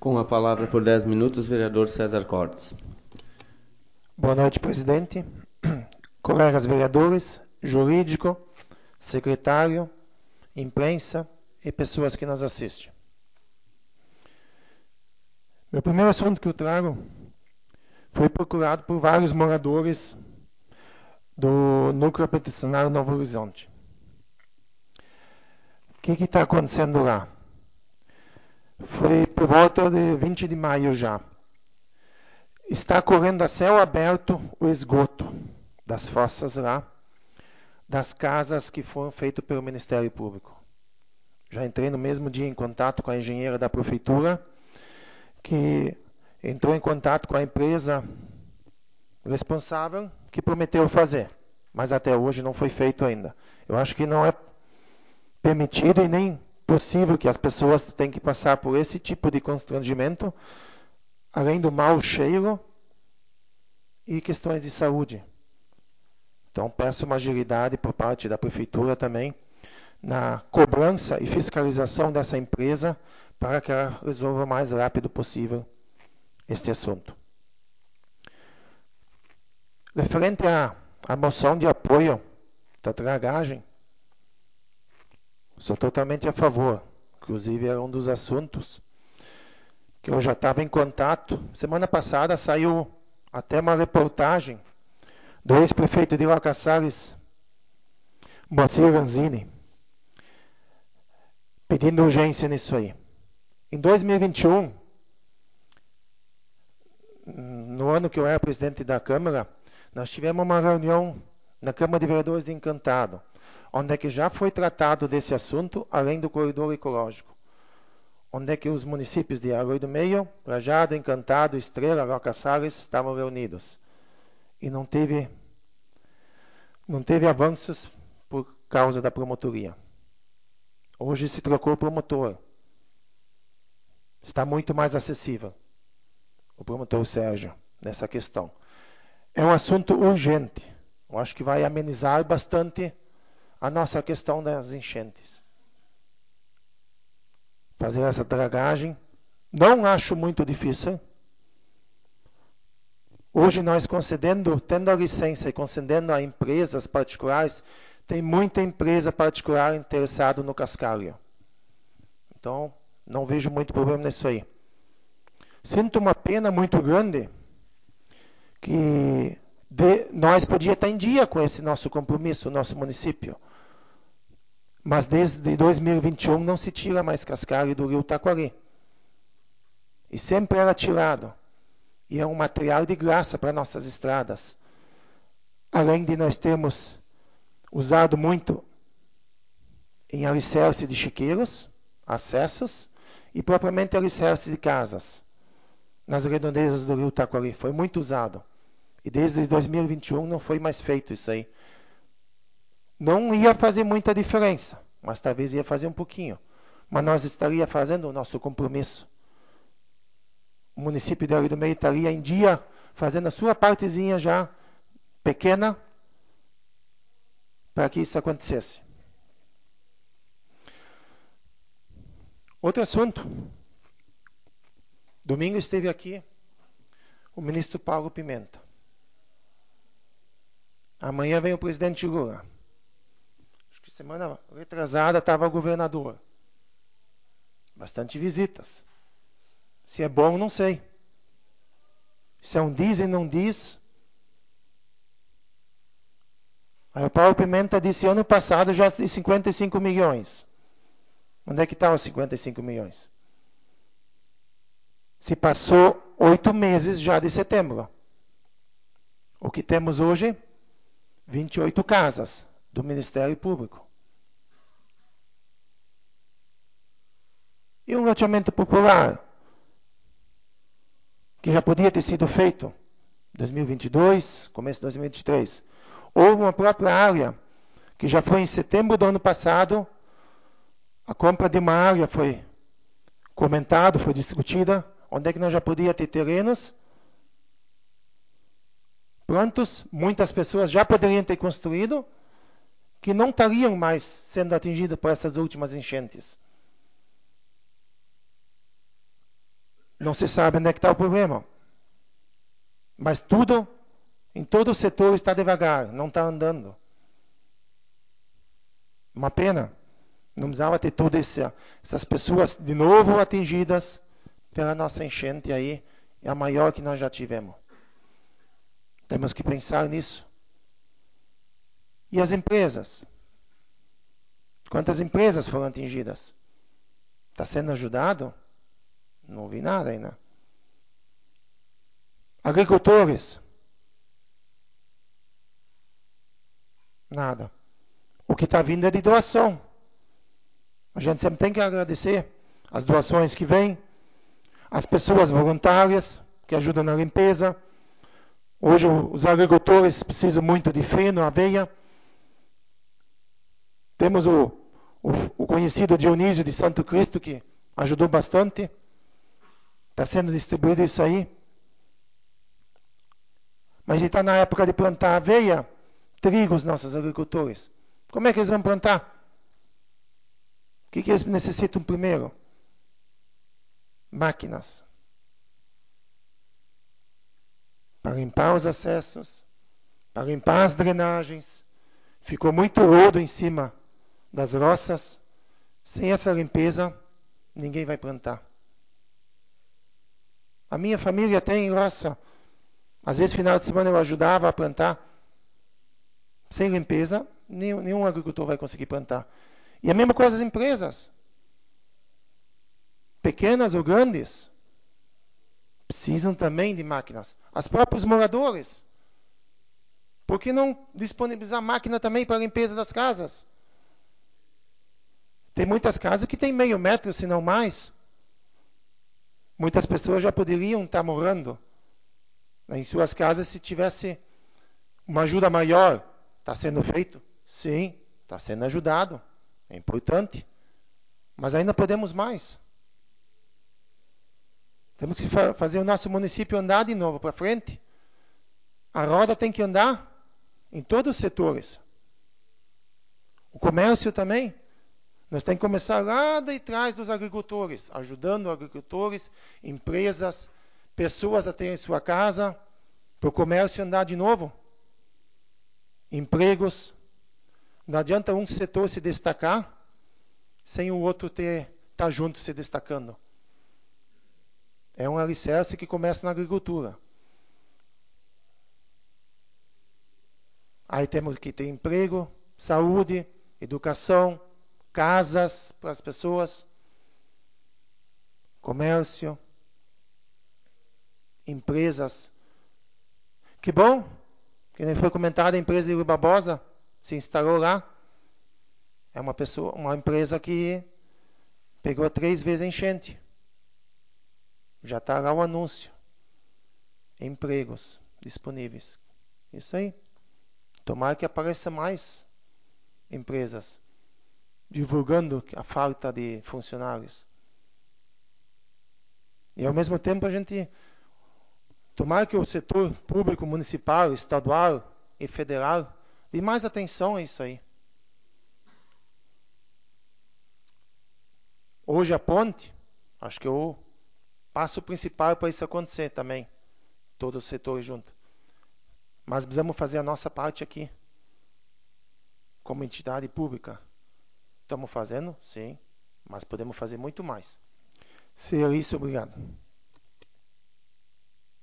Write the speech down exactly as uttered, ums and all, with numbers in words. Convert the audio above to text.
Com a palavra por dez minutos, vereador César Cortes. Boa noite, presidente, colegas vereadores, jurídico, secretário, imprensa e pessoas que nos assistem. Meu primeiro assunto que eu trago foi procurado por vários moradores do núcleo peticionário Novo Horizonte. O que está acontecendo lá? Foi por volta de vinte de maio já. Está correndo a céu aberto o esgoto das fossas lá, das casas que foram feitas pelo Ministério Público. Já entrei no mesmo dia em contato com a engenheira da prefeitura, que entrou em contato com a empresa responsável, que prometeu fazer, mas até hoje não foi feito ainda. Eu acho que não é permitido e nem possível que as pessoas tenham que passar por esse tipo de constrangimento, além do mau cheiro e questões de saúde. Então, peço uma agilidade por parte da prefeitura também na cobrança e fiscalização dessa empresa para que ela resolva o mais rápido possível este assunto. Referente à, à moção de apoio da dragagem, sou totalmente a favor. Inclusive, era um dos assuntos que eu já estava em contato. Semana passada saiu até uma reportagem do ex-prefeito de Lacaçares, Moacir Ranzini, pedindo urgência nisso aí. Em dois mil e vinte e um, no ano que eu era presidente da Câmara, nós tivemos uma reunião na Câmara de Vereadores de Encantado, onde é que já foi tratado desse assunto, além do corredor ecológico. Onde é que os municípios de Arroio do Meio, Lajeado, Encantado, Estrela, Lacaçares estavam reunidos. E não teve, não teve avanços por causa da promotoria. Hoje se trocou o promotor. Está muito mais acessível o promotor Sérgio nessa questão. É um assunto urgente. Eu acho que vai amenizar bastante a nossa questão das enchentes. Fazer essa dragagem, não acho muito difícil. Hoje nós concedendo, tendo a licença e concedendo a empresas particulares, tem muita empresa particular interessada no cascalho. Então, não vejo muito problema nisso aí. Sinto uma pena muito grande que de, nós podíamos estar em dia com esse nosso compromisso, o nosso município. Mas desde dois mil e vinte e um não se tira mais cascalho do rio Taquari. E sempre era tirado. E é um material de graça para nossas estradas. Além de nós termos usado muito em alicerce de chiqueiros, acessos, e propriamente alicerce de casas. Nas redondezas do rio Taquari. Foi muito usado. E desde dois mil e vinte e um não foi mais feito isso aí. Não ia fazer muita diferença, mas talvez ia fazer um pouquinho. Mas nós estaria fazendo o nosso compromisso. O município de Arroio do Meio estaria em dia, fazendo a sua partezinha já, pequena, para que isso acontecesse. Outro assunto. Domingo esteve aqui o ministro Paulo Pimenta. Amanhã vem o presidente Lula. Acho que semana retrasada estava o governador. Bastante visitas. Se é bom, não sei. Se é um diz e não diz. Aí o Paulo Pimenta disse ano passado já de cinquenta e cinco milhões. Onde é que estão os cinquenta e cinco milhões? Se passou oito meses já de setembro. O que temos hoje? vinte e oito casas do Ministério Público. E um loteamento popular, que já podia ter sido feito em dois mil e vinte e dois, começo de dois mil e vinte e três. Ou uma própria área, que já foi em setembro do ano passado, a compra de uma área foi comentada, foi discutida, onde é que nós já podíamos ter terrenos prontos, muitas pessoas já poderiam ter construído, que não estariam mais sendo atingidas por essas últimas enchentes. Não se sabe onde é que está o problema. Mas tudo, em todo o setor, está devagar, não está andando. Uma pena. Não precisava ter todas essas pessoas de novo atingidas pela nossa enchente aí, é a maior que nós já tivemos. Temos que pensar nisso. E as empresas? Quantas empresas foram atingidas? Está sendo ajudado? Não ouvi nada ainda. Agricultores? Nada. O que está vindo é de doação. A gente sempre tem que agradecer as doações que vêm, as pessoas voluntárias que ajudam na limpeza. Hoje os agricultores precisam muito de feno, aveia. Temos o, o, o conhecido Dionísio de Santo Cristo, que ajudou bastante. Está sendo distribuído isso aí. Mas a gente está na época de plantar aveia, trigo, os nossos agricultores. Como é que eles vão plantar? O que, que eles necessitam primeiro? Máquinas. Para limpar os acessos, para limpar as drenagens. Ficou muito lodo em cima das roças. Sem essa limpeza, ninguém vai plantar. A minha família tem roça. Às vezes, final de semana, eu ajudava a plantar. Sem limpeza, nenhum, nenhum agricultor vai conseguir plantar. E a mesma coisa as empresas. Pequenas ou grandes, precisam também de máquinas. Os próprios moradores. Por que não disponibilizar máquina também para a limpeza das casas? Tem muitas casas que têm meio metro, se não mais. Muitas pessoas já poderiam estar morando em suas casas se tivesse uma ajuda maior. Está sendo feito? Sim, está sendo ajudado. É importante. Mas ainda podemos mais. Temos que fazer o nosso município andar de novo para frente. A roda tem que andar em todos os setores. O comércio também. Nós temos que começar lá de trás dos agricultores, ajudando agricultores, empresas, pessoas a terem sua casa, para o comércio andar de novo. Empregos. Não adianta um setor se destacar sem o outro ter estar junto se destacando. É um alicerce que começa na agricultura. Aí temos que ter emprego, saúde, educação, casas para as pessoas, comércio, empresas. Que bom, que nem foi comentado, a empresa de Rui Barbosa se instalou lá. É uma pessoa, uma empresa que pegou três vezes a enchente. Já está lá o anúncio. Empregos disponíveis. Isso aí. Tomara que apareça mais empresas divulgando a falta de funcionários. E ao mesmo tempo a gente tomara que o setor público, municipal, estadual e federal dê mais atenção a isso aí. Hoje a ponte, acho que é o passo principal para isso acontecer também. Todos os setores juntos. Mas precisamos fazer a nossa parte aqui. Como entidade pública. Estamos fazendo? Sim. Mas podemos fazer muito mais. Se é isso, obrigado.